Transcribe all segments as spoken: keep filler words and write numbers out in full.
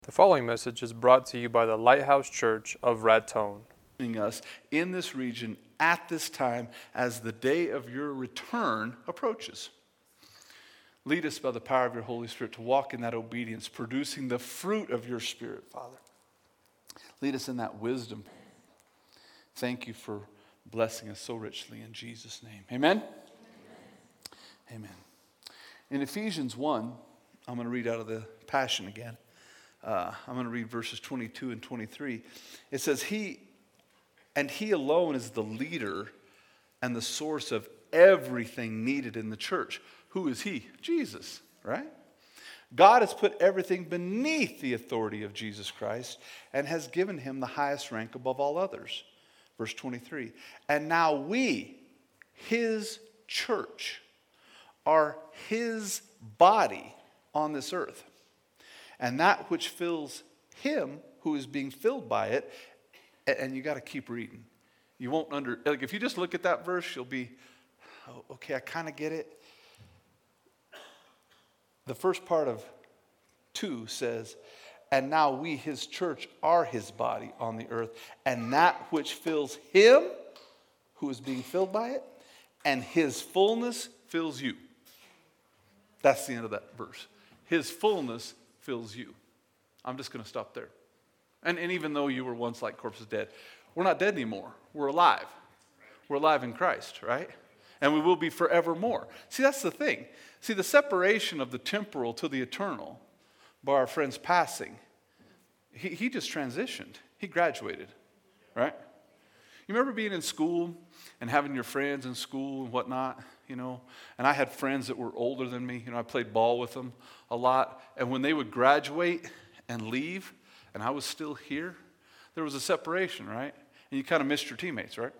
The following message is brought to you by the Lighthouse Church of Raton. Us in this region at this time as the day of your return approaches. Lead us by the power of your Holy Spirit to walk in that obedience, producing the fruit of your Spirit, Father. Lead us in that wisdom. Thank you for blessing us so richly in Jesus' name. Amen? Amen. Amen. In Ephesians one, I'm going to read out of the Passion again. Uh, I'm going to read verses twenty-two and twenty-three. It says, He and He alone is the leader and the source of everything needed in the church. Who is He? Jesus, right? God has put everything beneath the authority of Jesus Christ and has given Him the highest rank above all others. Verse twenty-three. And now we, His church, are His body on this earth. And that which fills Him who is being filled by it, and you got to keep reading. You won't under, like if you just look at that verse, you'll be, oh, okay, I kind of get it. The first part of two says, and now we, His church, are His body on the earth, and that which fills Him who is being filled by it, and His fullness fills you. That's the end of that verse. His fullness fills you. I'm just going to stop there. And, and even though you were once like corpses dead, we're not dead anymore. We're alive. We're alive in Christ, right? And we will be forevermore. See, that's the thing. See, the separation of the temporal to the eternal by our friend's passing, he, he just transitioned. He graduated, right? You remember being in school and having your friends in school and whatnot, you know? And I had friends that were older than me. You know, I played ball with them a lot. And when they would graduate and leave, and I was still here, there was a separation, right? And you kind of missed your teammates, right?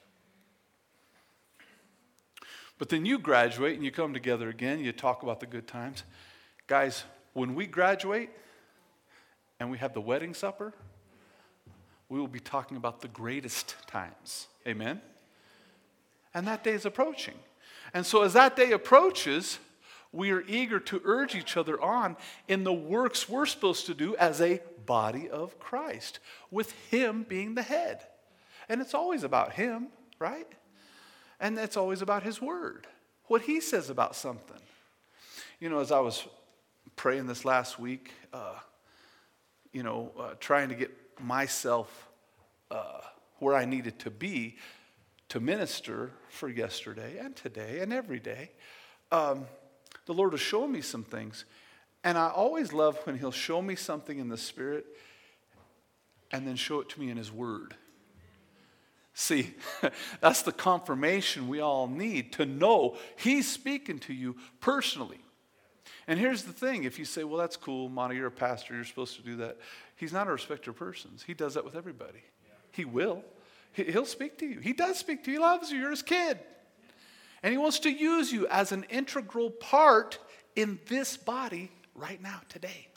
But then you graduate and you come together again. You talk about the good times. Guys, when we graduate and we have the wedding supper, we will be talking about the greatest times. Amen? And that day is approaching. And so as that day approaches, we are eager to urge each other on in the works we're supposed to do as a body of Christ, with Him being the head. And it's always about Him, right? And it's always about His word, what He says about something. You know, as I was praying this last week, uh, you know, uh, trying to get myself uh, where I needed to be to minister for yesterday and today and every day, um, the Lord was showing me some things. And I always love when He'll show me something in the Spirit and then show it to me in His Word. See, that's the confirmation we all need to know He's speaking to you personally. And here's the thing. If you say, well, that's cool, Monty, you're a pastor, you're supposed to do that. He's not a respecter of persons. He does that with everybody. He will. He'll speak to you. He does speak to you. He loves you. You're His kid. And He wants to use you as an integral part in this body right now, today.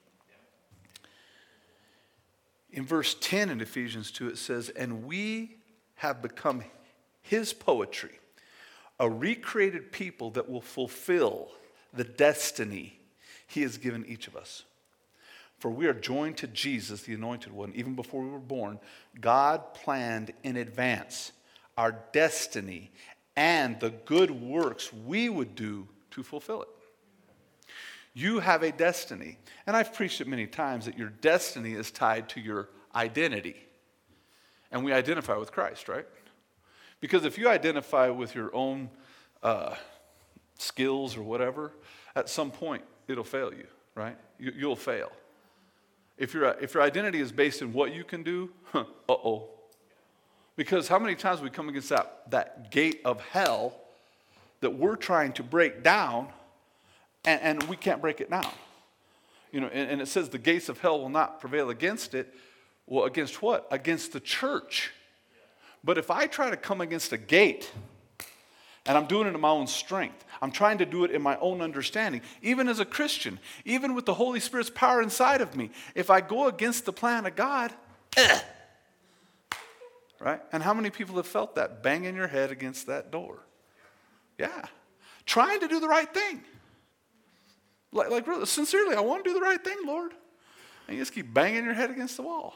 In verse ten in Ephesians two, it says, and we have become His poetry, a recreated people that will fulfill the destiny He has given each of us. For we are joined to Jesus, the Anointed One. Even before we were born, God planned in advance our destiny and the good works we would do to fulfill it. You have a destiny. And I've preached it many times that your destiny is tied to your identity. And we identify with Christ, right? Because if you identify with your own uh, skills or whatever, at some point it'll fail you, right? You, you'll fail. If your if your identity is based in what you can do, huh, uh-oh. Because how many times we come against that, that gate of hell that we're trying to break down, and, and we can't break it down. You know, and, and it says the gates of hell will not prevail against it. Well, against what? Against the church. But if I try to come against a gate, and I'm doing it in my own strength, I'm trying to do it in my own understanding, even as a Christian, even with the Holy Spirit's power inside of me, if I go against the plan of God, eh, right? And how many people have felt that, banging your head against that door? Yeah. Trying to do the right thing. Like, like really, sincerely, I want to do the right thing, Lord. And you just keep banging your head against the wall.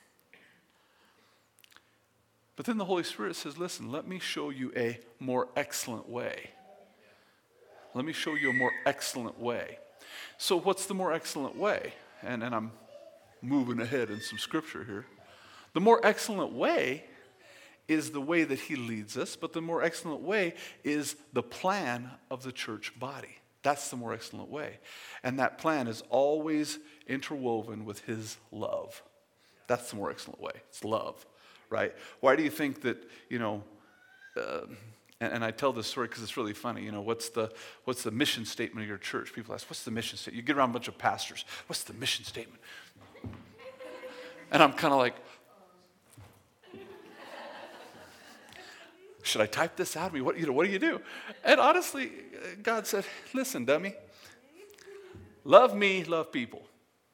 But then the Holy Spirit says, listen, let me show you a more excellent way. Let me show you a more excellent way. So what's the more excellent way? And, and I'm moving ahead in some scripture here. The more excellent way is the way that he leads us, but the more excellent way is the plan of the church body. That's the more excellent way. And that plan is always interwoven with his love. That's the more excellent way. It's love, right? Why do you think that, you know, uh, and, and I tell this story because it's really funny. You know, what's the what's the mission statement of your church? People ask, what's the mission statement? You get around a bunch of pastors. What's the mission statement? And I'm kind of like, should I type this out? I mean, what, you know, what do you do? And honestly, God said, listen, dummy. Love me, love people.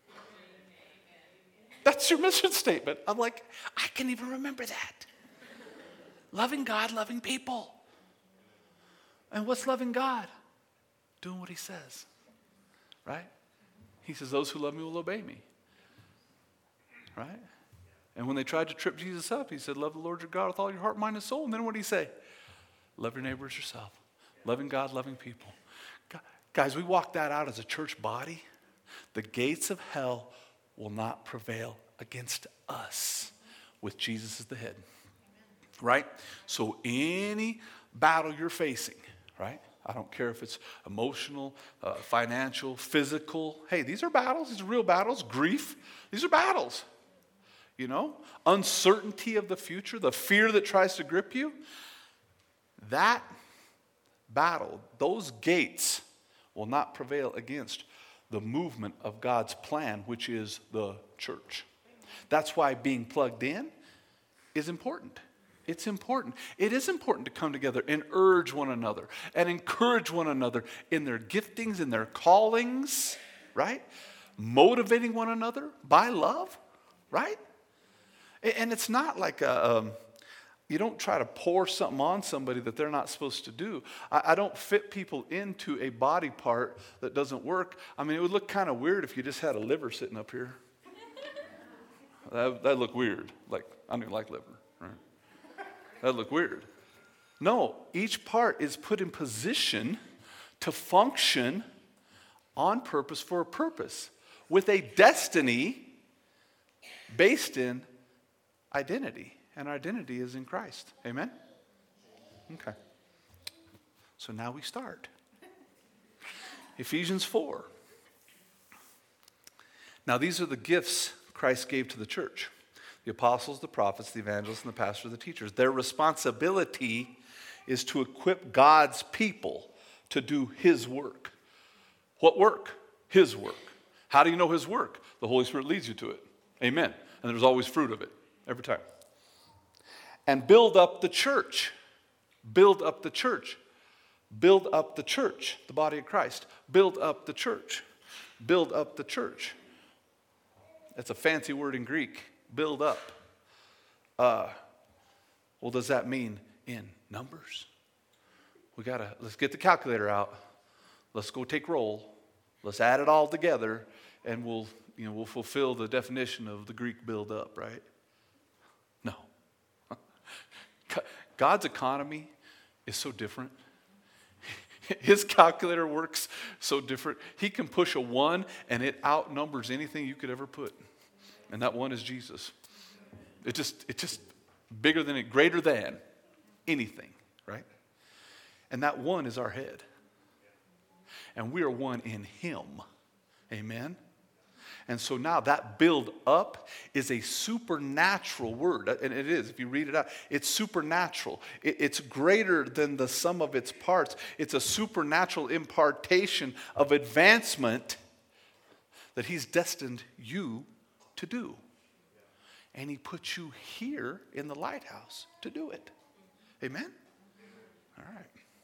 That's your mission statement. I'm like, I can even remember that. Loving God, loving people. And what's loving God? Doing what he says. Right? He says, those who love me will obey me. Right? And when they tried to trip Jesus up, he said, love the Lord your God with all your heart, mind, and soul. And then what did he say? Love your neighbor as yourself. Loving God, loving people. Guys, we walk that out as a church body. The gates of hell will not prevail against us with Jesus as the head. Right? So any battle you're facing, right? I don't care if it's emotional, uh, financial, physical. Hey, these are battles. These are real battles. Grief. These are battles. You know, uncertainty of the future, the fear that tries to grip you, that battle, those gates will not prevail against the movement of God's plan, which is the church. That's why being plugged in is important. It's important. It is important to come together and urge one another and encourage one another in their giftings, in their callings, right? Motivating one another by love, right? And it's not like a, um, you don't try to pour something on somebody that they're not supposed to do. I, I don't fit people into a body part that doesn't work. I mean, it would look kind of weird if you just had a liver sitting up here. that, that'd look weird. Like, I don't even like liver, right? That'd look weird. No, each part is put in position to function on purpose for a purpose with a destiny based in identity, and our identity is in Christ. Amen? Okay. So now we start. Ephesians four. Now these are the gifts Christ gave to the church. The apostles, the prophets, the evangelists, and the pastors, the teachers. Their responsibility is to equip God's people to do his work. What work? His work. How do you know his work? The Holy Spirit leads you to it. Amen. And there's always fruit of it. Every time. And build up the church. Build up the church. Build up the church, the body of Christ. Build up the church. Build up the church. That's a fancy word in Greek. Build up. Uh, well, does that mean in numbers? We gotta, let's get the calculator out. Let's go take roll. Let's add it all together, and we'll, you know, we'll fulfill the definition of the Greek build up, right? No. God's economy is so different. His calculator works so different. He can push a one and it outnumbers anything you could ever put. And that one is Jesus. It just, it's just bigger than it, greater than anything, right? And that one is our head. And we are one in him. Amen? And so now that build up is a supernatural word. And it is, if you read it out, it's supernatural. It, it's greater than the sum of its parts. It's a supernatural impartation of advancement that he's destined you to do. And he put you here in the lighthouse to do it. Amen? All right.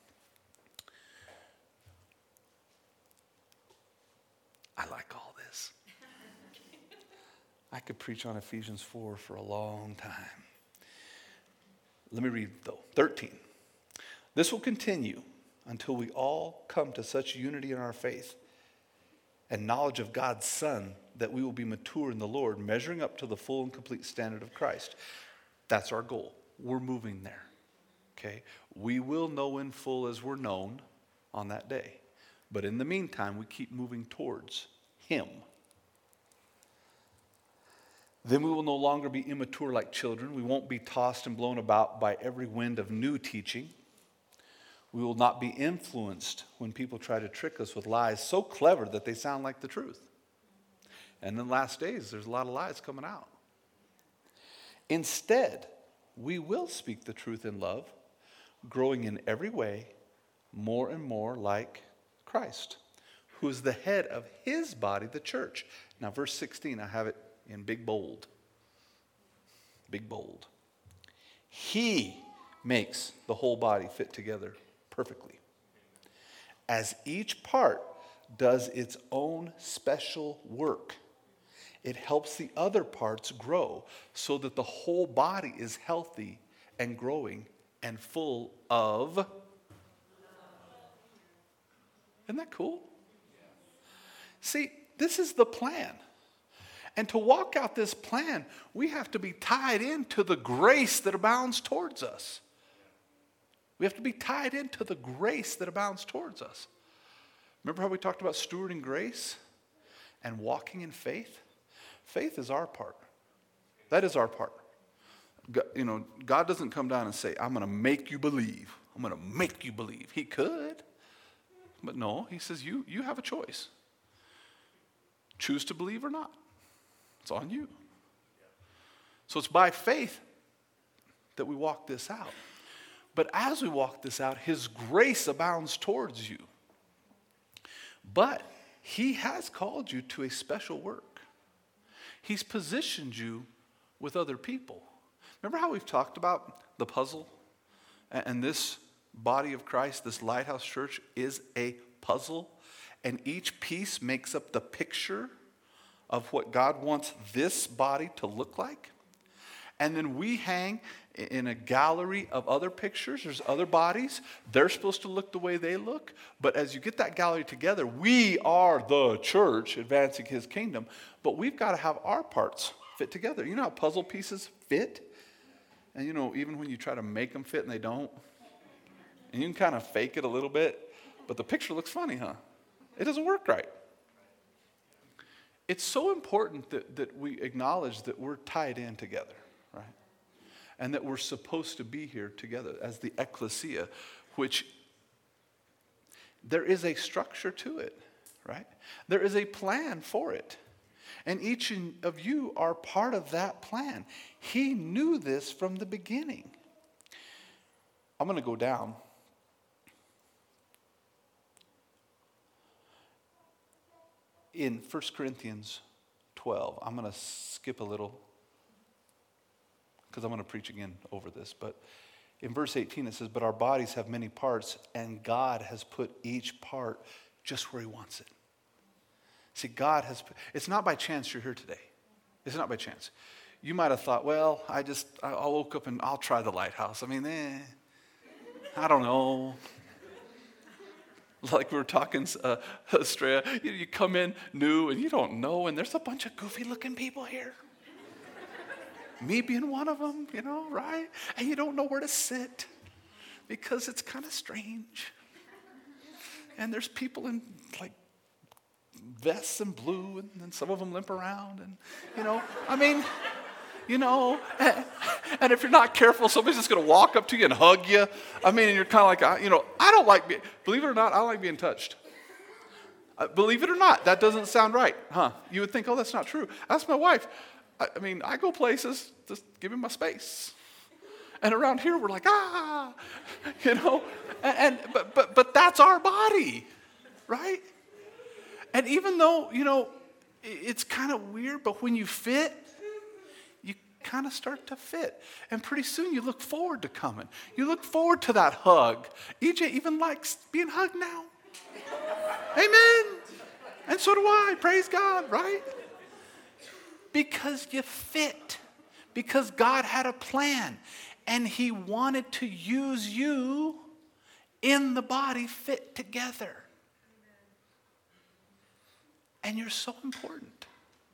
I like all this. I could preach on Ephesians four for a long time. Let me read, though. thirteen. This will continue until we all come to such unity in our faith and knowledge of God's Son that we will be mature in the Lord, measuring up to the full and complete standard of Christ. That's our goal. We're moving there. Okay? We will know in full as we're known on that day. But in the meantime, we keep moving towards Him. Then we will no longer be immature like children. We won't be tossed and blown about by every wind of new teaching. We will not be influenced when people try to trick us with lies so clever that they sound like the truth. And in the last days, there's a lot of lies coming out. Instead, we will speak the truth in love, growing in every way more and more like Christ, who is the head of His body, the church. Now, verse sixteen, I have it in big bold. Big bold. He makes the whole body fit together perfectly, as each part does its own special work. It helps the other parts grow so that the whole body is healthy and growing and full of. Isn't that cool? See, this is the plan. And to walk out this plan, we have to be tied into the grace that abounds towards us. We have to be tied into the grace that abounds towards us. Remember how we talked about stewarding grace and walking in faith? Faith is our part. That is our part. God, you know, God doesn't come down and say, I'm going to make you believe. I'm going to make you believe. He could. But no, He says, you, you have a choice. Choose to believe or not. It's on you. So it's by faith that we walk this out. But as we walk this out, His grace abounds towards you. But He has called you to a special work. He's positioned you with other people. Remember how we've talked about the puzzle? And this body of Christ, this Lighthouse Church, is a puzzle. And each piece makes up the picture of what God wants this body to look like. And then we hang in a gallery of other pictures. There's other bodies. They're supposed to look the way they look. But as you get that gallery together, we are the church advancing His kingdom. But we've got to have our parts fit together. You know how puzzle pieces fit? And you know, even when you try to make them fit and they don't. And you can kind of fake it a little bit. But the picture looks funny, huh? It doesn't work right. It's so important that, that we acknowledge that we're tied in together, right? And that we're supposed to be here together as the ecclesia, which there is a structure to it, right? There is a plan for it. And each of you are part of that plan. He knew this from the beginning. I'm going to go down. In First Corinthians twelve, I'm going to skip a little because I'm going to preach again over this. But in verse eighteen it says, but our bodies have many parts and God has put each part just where He wants it. See, God has put, it's not by chance you're here today. It's not by chance. You might have thought, well, I just, I woke up and I'll try the Lighthouse. I mean, eh, I don't know. Like we were talking, uh, Estrella, you, you come in new and you don't know, and there's a bunch of goofy-looking people here. Me being one of them, you know, right? And you don't know where to sit because it's kind of strange. And there's people in, like, vests and blue, and then some of them limp around, and, you know, I mean... You know, and, and if you're not careful, somebody's just going to walk up to you and hug you. I mean, and you're kind of like, you know, I don't like being, believe it or not, I don't like being touched. Uh, believe it or not, that doesn't sound right, huh? You would think, oh, that's not true. That's my wife. I, I mean, I go places, just give me my space. And around here, we're like, ah, you know, and, and but but but that's our body, right? And even though, you know, it's kind of weird, but when you fit, kind of start to fit. And pretty soon you look forward to coming. You look forward to that hug. E J even likes being hugged now. Amen. And so do I. Praise God, right? Because you fit. Because God had a plan. And He wanted to use you in the body fit together. And you're so important.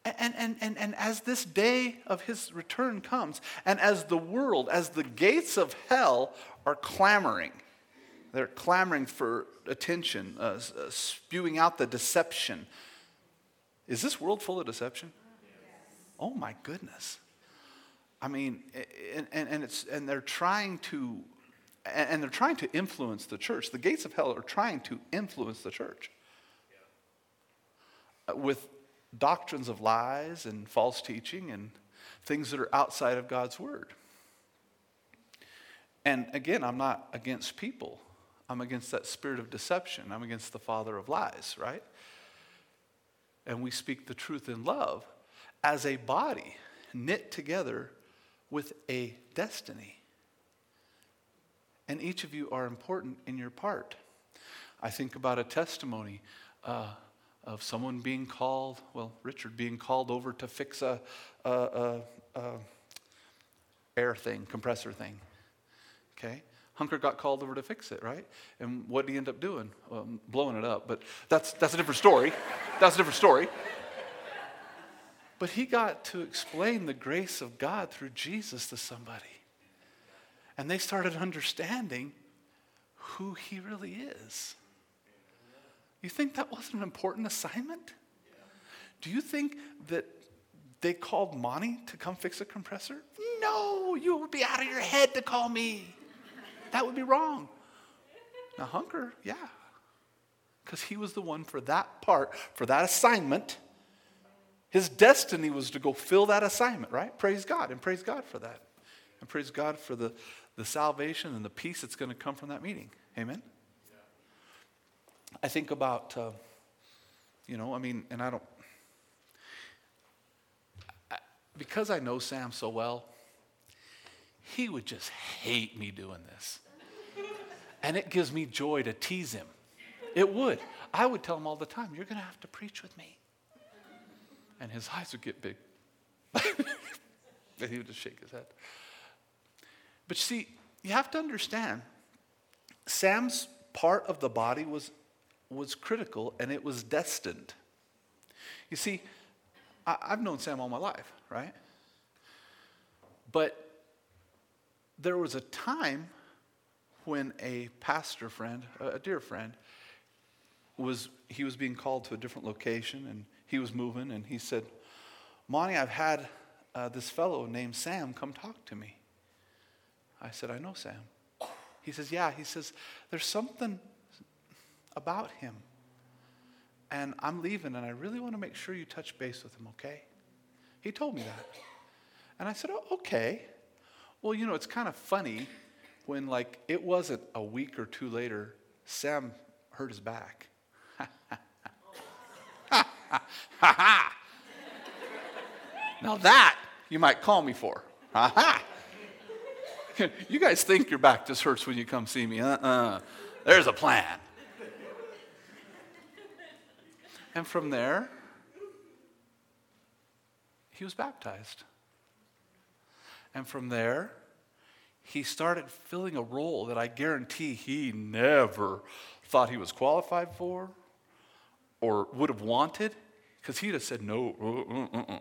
And, and, and, and as this day of his return comes, and as the world, as the gates of hell are clamoring, they're clamoring for attention, uh, uh, spewing out the deception. Is this world full of deception? Yes. Oh my goodness. I mean, and, and, and, it's, and they're trying to, and they're trying to influence the church. The gates of hell are trying to influence the church. Yeah. With doctrines of lies and false teaching and things that are outside of God's word. And again, I'm not against people. I'm against that spirit of deception. I'm against the father of lies, right? And we speak the truth in love as a body knit together with a destiny. And each of you are important in your part. I think about a testimony uh, of someone being called, well, Richard being called over to fix a, a, a, a air thing, compressor thing. Okay? Hunker got called over to fix it, right? And what did he end up doing? Well, blowing it up, but that's that's a different story. That's a different story. But he got to explain the grace of God through Jesus to somebody. And they started understanding who he really is. You think that wasn't an important assignment? Do you think that they called Monty to come fix a compressor? No, you would be out of your head to call me. That would be wrong. Now Hunker, yeah. Because he was the one for that part, for that assignment. His destiny was to go fill that assignment, right? Praise God, and praise God for that. And praise God for the, the salvation and the peace that's going to come from that meeting. Amen? I think about, uh, you know, I mean, and I don't, I, because I know Sam so well, he would just hate me doing this. And it gives me joy to tease him. It would. I would tell him all the time, you're going to have to preach with me. And his eyes would get big. And he would just shake his head. But see, you have to understand, Sam's part of the body was was critical, and it was destined. You see, I, I've known Sam all my life, right? But there was a time when a pastor friend, a dear friend, was he was being called to a different location, and he was moving, and he said, Monty, I've had uh, this fellow named Sam come talk to me. I said, I know Sam. He says, yeah. He says, there's something about him. And I'm leaving, and I really want to make sure you touch base with him, okay? He told me that. And I said, oh, okay. Well, you know, it's kind of funny when, like, it wasn't a week or two later, Sam hurt his back. Now that you might call me for. You guys think your back just hurts when you come see me. Uh-uh. There's a plan. And from there, he was baptized. And from there, he started filling a role that I guarantee he never thought he was qualified for or would have wanted, because he'd have said no. Uh, uh, uh, uh.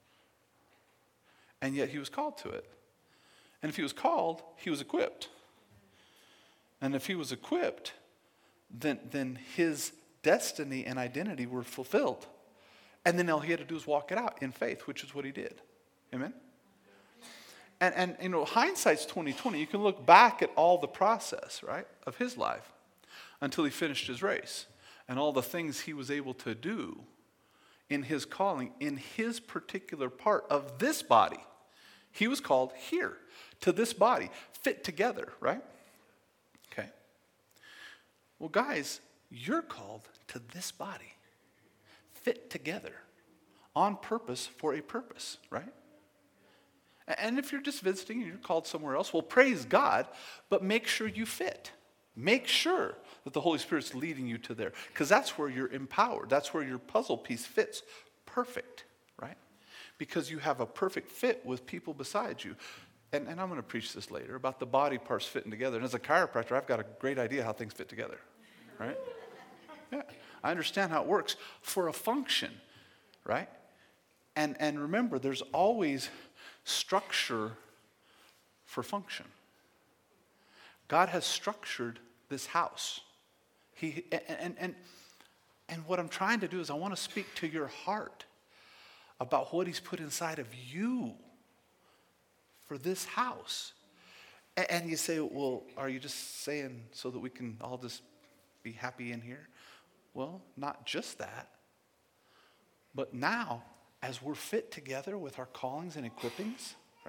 And yet he was called to it. And if he was called, he was equipped. And if he was equipped, then, then his destiny and identity were fulfilled. And then all he had to do was walk it out in faith, which is what he did. Amen? And, and you know, hindsight's twenty twenty. You can look back at all the process, right, of his life until he finished his race and all the things he was able to do in his calling, in his particular part of this body. He was called here to this body, fit together, right? Okay. Well, guys, you're called to this body, fit together, on purpose for a purpose, right? And if you're just visiting and you're called somewhere else, well, praise God, but make sure you fit. Make sure that the Holy Spirit's leading you to there, because that's where you're empowered. That's where your puzzle piece fits perfect, right? Because you have a perfect fit with people beside you. And, and I'm going to preach this later about the body parts fitting together. And as a chiropractor, I've got a great idea how things fit together, right? Yeah, I understand how it works for a function, right? And, and remember, there's always structure for function. God has structured this house. He and, and, and what I'm trying to do is I want to speak to your heart about what he's put inside of you for this house. And, and you say, well, are you just saying so that we can all just be happy in here? Well, not just that. But now, as we're fit together with our callings and equippings, right?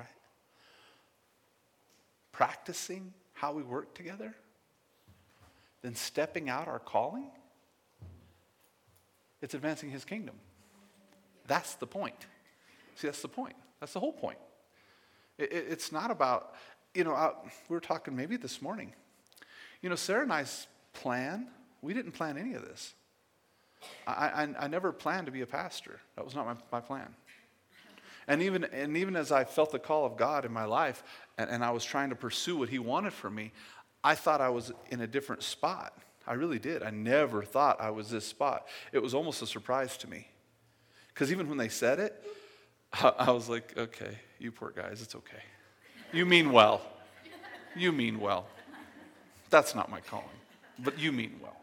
Practicing how we work together, then stepping out our calling, it's advancing his kingdom. That's the point. See, that's the point. That's the whole point. It, it, it's not about, you know, I, we were talking maybe this morning. You know, Sarah and I's plan, we didn't plan any of this. I, I, I never planned to be a pastor. That was not my, my plan. And even and even as I felt the call of God in my life, and, and I was trying to pursue what he wanted for me, I thought I was in a different spot. I really did. I never thought I was this spot. It was almost a surprise to me. Because even when they said it, I, I was like, okay, you poor guys, it's okay. You mean well. You mean well. That's not my calling, but you mean well.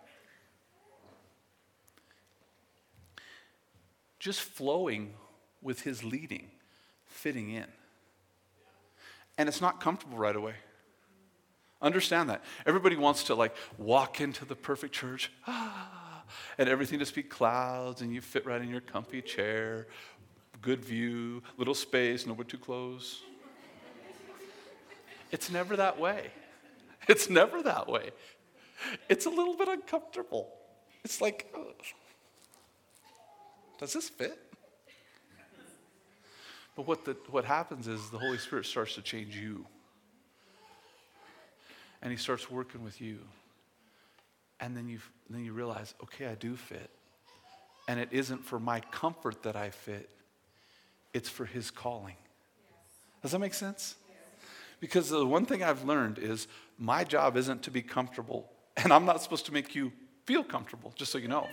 Just flowing with his leading, fitting in. And it's not comfortable right away. Understand that. Everybody wants to like walk into the perfect church, ah, and everything just be clouds, and you fit right in your comfy chair, good view, little space, nobody too close. It's never that way. It's never that way. It's a little bit uncomfortable. It's like, ugh. Does this fit? But what the, what happens is the Holy Spirit starts to change you. And he starts working with you. And then you then you realize, okay, I do fit. And it isn't for my comfort that I fit. It's for his calling. Does that make sense? Because the one thing I've learned is my job isn't to be comfortable. And I'm not supposed to make you feel comfortable, just so you know.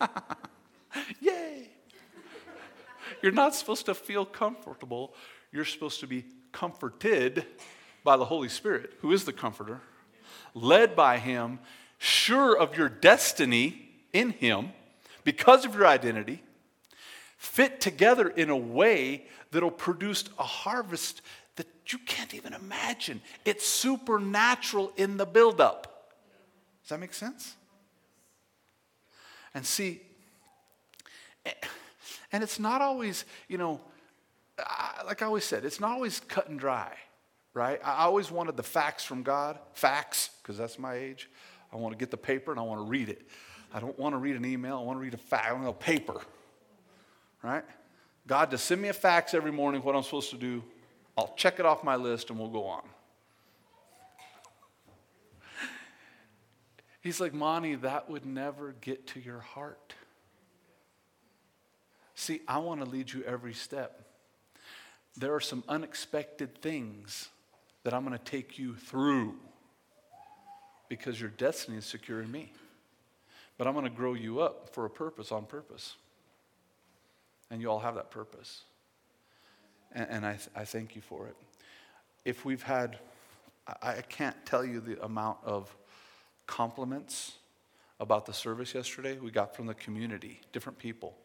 Yay! You're not supposed to feel comfortable. You're supposed to be comforted by the Holy Spirit, who is the comforter, led by him, sure of your destiny in him, because of your identity, fit together in a way that'll produce a harvest that you can't even imagine. It's supernatural in the buildup. Does that make sense? And see, and it's not always, you know, like I always said, it's not always cut and dry, right? I always wanted the facts from God, facts, because that's my age. I want to get the paper and I want to read it. I don't want to read an email. I want to read a fact. I want a paper, right? God, just send me a fax every morning, what I'm supposed to do. I'll check it off my list and we'll go on. He's like, Monty, that would never get to your heart. See, I want to lead you every step. There are some unexpected things that I'm going to take you through because your destiny is secure in me. But I'm going to grow you up for a purpose, on purpose. And you all have that purpose. And, and I, th- I thank you for it. If we've had, I, I can't tell you the amount of compliments about the service yesterday we got from the community, different people.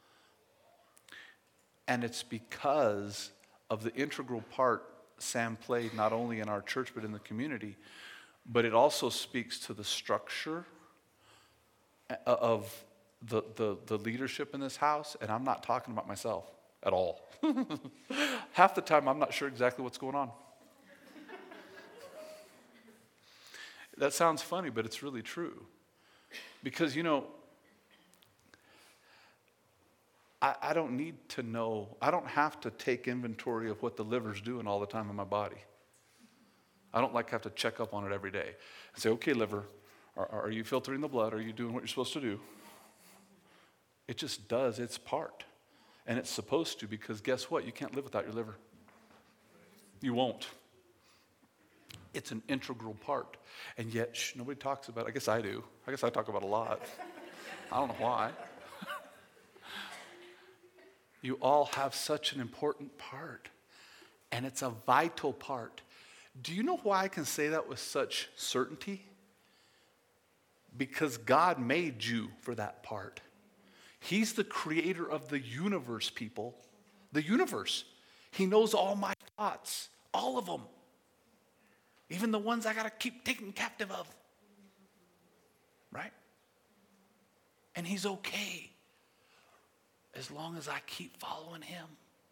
And it's because of the integral part Sam played not only in our church but in the community, but it also speaks to the structure of the, the, the leadership in this house, and I'm not talking about myself at all. Half the time I'm not sure exactly what's going on. That sounds funny, but it's really true. Because, you know, I, I don't need to know, I don't have to take inventory of what the liver's doing all the time in my body. I don't like have to check up on it every day and say, okay, liver, are, are you filtering the blood? Are you doing what you're supposed to do? It just does its part. And it's supposed to, because guess what? You can't live without your liver. You won't. It's an integral part. And yet, shh, nobody talks about it. I guess I do. I guess I talk about it a lot. I don't know why. You all have such an important part, and it's a vital part. Do you know why I can say that with such certainty? Because God made you for that part. He's the creator of the universe, people. The universe. He knows all my thoughts, all of them. Even the ones I got to keep taking captive of. Right? And he's okay as long as I keep following him.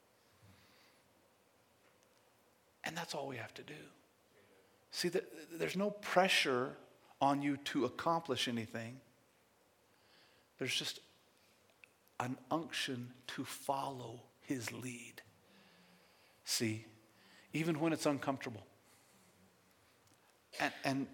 And that's all we have to do. See, there's no pressure on you to accomplish anything. There's just an unction to follow his lead. See, even when it's uncomfortable. And, and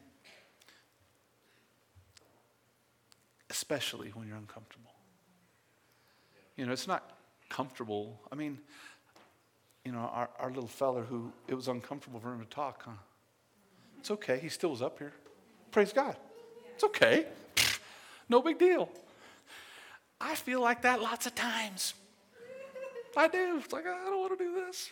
especially when you're uncomfortable. You know, it's not comfortable. I mean, you know, our, our little fella who, it was uncomfortable for him to talk, huh? It's okay. He still was up here. Praise God. It's okay. No big deal. I feel like that lots of times. I do. It's like, I don't want to do this.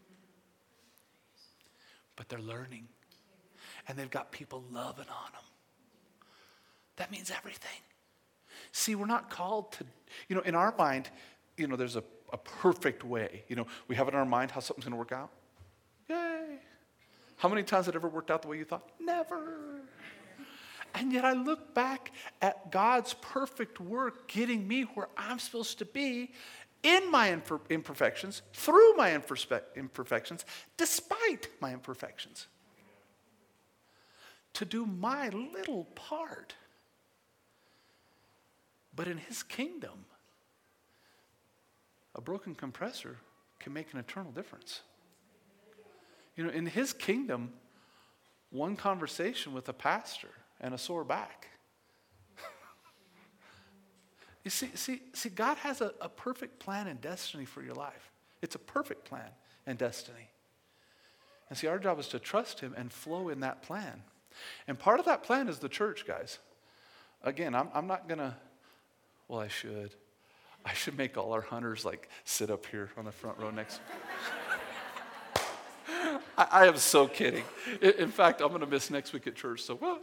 But they're learning. And they've got people loving on them. That means everything. See, we're not called to, you know, in our mind, you know, there's a, a perfect way. You know, we have in our mind how something's going to work out. Yay. How many times has it ever worked out the way you thought? Never. And yet I look back at God's perfect work getting me where I'm supposed to be in my imper- imperfections, through my imperfe- imperfections, despite my imperfections. To do my little part. But in his kingdom, a broken compressor can make an eternal difference. You know, in his kingdom, one conversation with a pastor and a sore back. You see, see, see, God has a, a perfect plan and destiny for your life. It's a perfect plan and destiny. And see, our job is to trust him and flow in that plan. And part of that plan is the church, guys. Again, I'm, I'm not going to, well, I should. I should make all our hunters like sit up here on the front row next. I, I am so kidding. In, in fact, I'm going to miss next week at church, so well.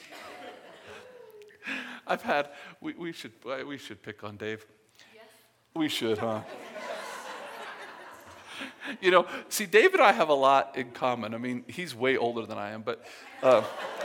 I've had, we, we should we should pick on Dave. Yes. We should, huh? You know, see, Dave and I have a lot in common. I mean, he's way older than I am, but uh,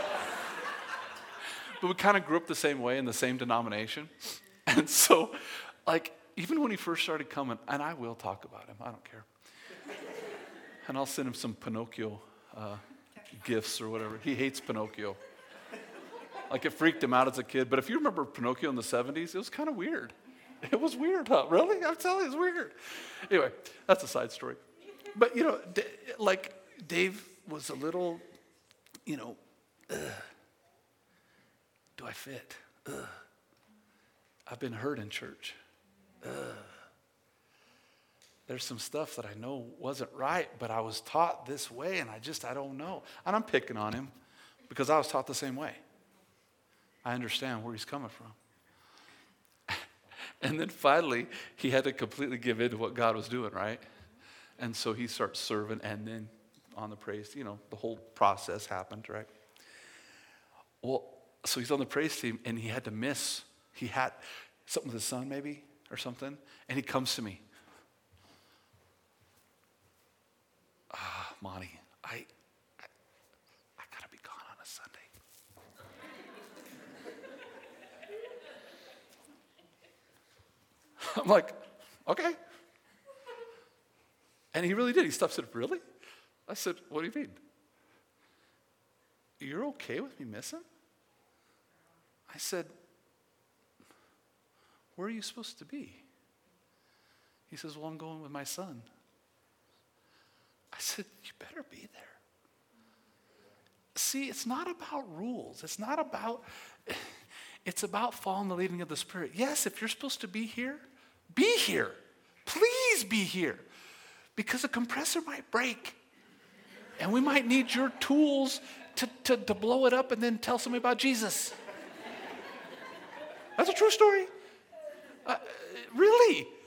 but we kind of grew up the same way in the same denomination. And so, like, even when he first started coming, and I will talk about him, I don't care. And I'll send him some Pinocchio uh, gifts or whatever. He hates Pinocchio. Like, it freaked him out as a kid. But if you remember Pinocchio in the seventies, it was kind of weird. It was weird, huh? Really? I'm telling you, it's weird. Anyway, that's a side story. But, you know, D- like, Dave was a little, you know, ugh. Do I fit? Ugh. I've been hurt in church. Ugh. There's some stuff that I know wasn't right, but I was taught this way, and I just, I don't know. And I'm picking on him because I was taught the same way. I understand where he's coming from. And then finally, he had to completely give in to what God was doing, right? And so he starts serving, and then on the praise, you know, the whole process happened, right? Well, so he's on the praise team, and he had to miss. He had something with his son, maybe, or something, and he comes to me. Ah, Monty, I, I, I gotta be gone on a Sunday. I'm like, okay. And he really did. He stopped and said, really? I said, what do you mean? You're okay with me missing? I said, where are you supposed to be? He says, well, I'm going with my son. I said, you better be there. See, it's not about rules. It's not about, it's about following the leading of the Spirit. Yes, if you're supposed to be here, be here. Please be here. Because a compressor might break. And we might need your tools to, to, to blow it up and then tell somebody about Jesus. That's a true story. Uh, really.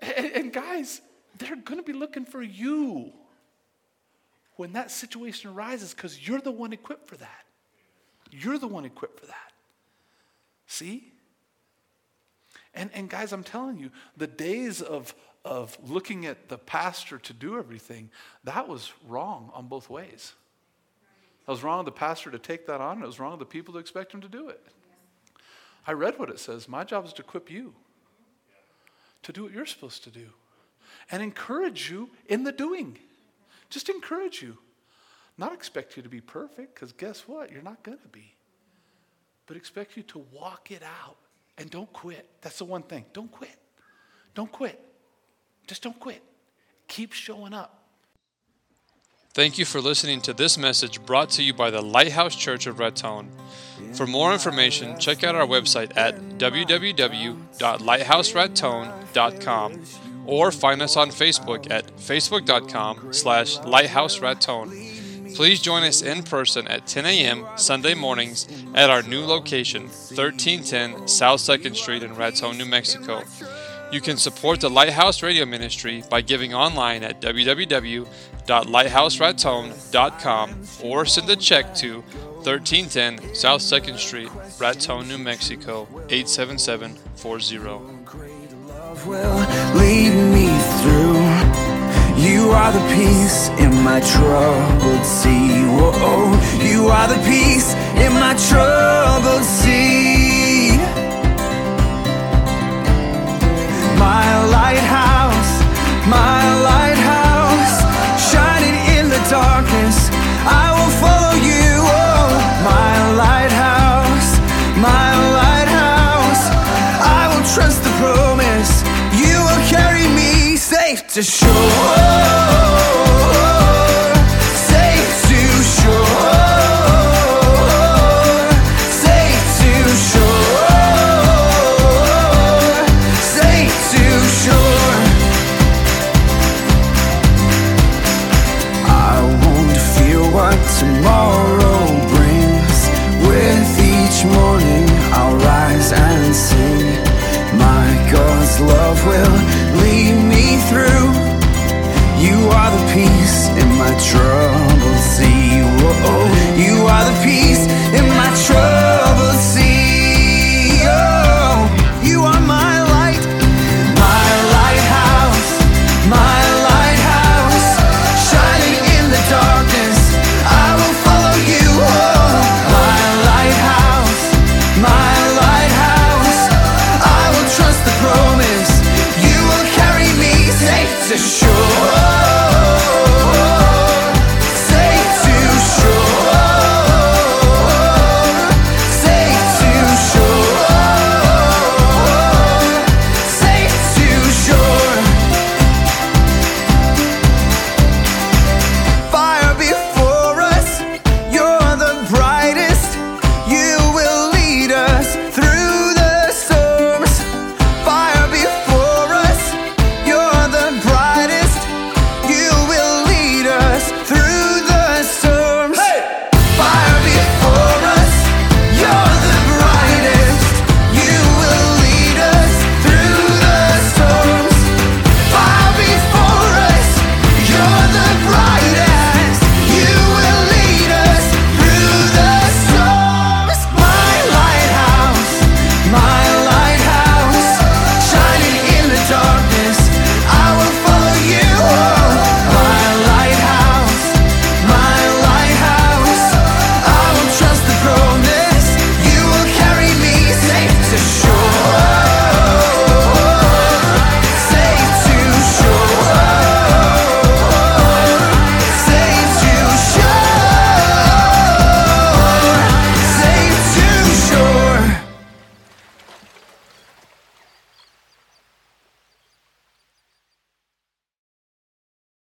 And, and guys, they're going to be looking for you when that situation arises because you're the one equipped for that. You're the one equipped for that. See? And, and guys, I'm telling you, the days of, of looking at the pastor to do everything, that was wrong on both ways. It was wrong of the pastor to take that on, and it was wrong of the people to expect him to do it. I read what it says. My job is to equip you to do what you're supposed to do and encourage you in the doing. Just encourage you. Not expect you to be perfect, because guess what? You're not going to be. But expect you to walk it out and don't quit. That's the one thing. Don't quit. Don't quit. Just don't quit. Keep showing up. Thank you for listening to this message brought to you by the Lighthouse Church of Raton. For more information, check out our website at w w w dot lighthouse raton dot com or find us on Facebook at facebook dot com slash lighthouse raton. Please join us in person at ten a.m. Sunday mornings at our new location, thirteen ten South second Street in Raton, New Mexico. You can support the Lighthouse Radio Ministry by giving online at w w w dot lighthouse raton dot com or send a check to thirteen ten South second Street, Raton, New Mexico, eight seven seven four zero. Love will lead me through. You are the peace in my troubled sea. Whoa, you are the peace in my troubled sea. My lighthouse, my lighthouse, shining in the darkness, I will follow you. Oh, my lighthouse, my lighthouse, I will trust the promise. You will carry me safe to shore, safe to shore, safe to shore, safe to shore. I won't fear what tomorrow brings. With each morning I'll rise and sing. My God's love will lead me through. You are the peace in my trouble.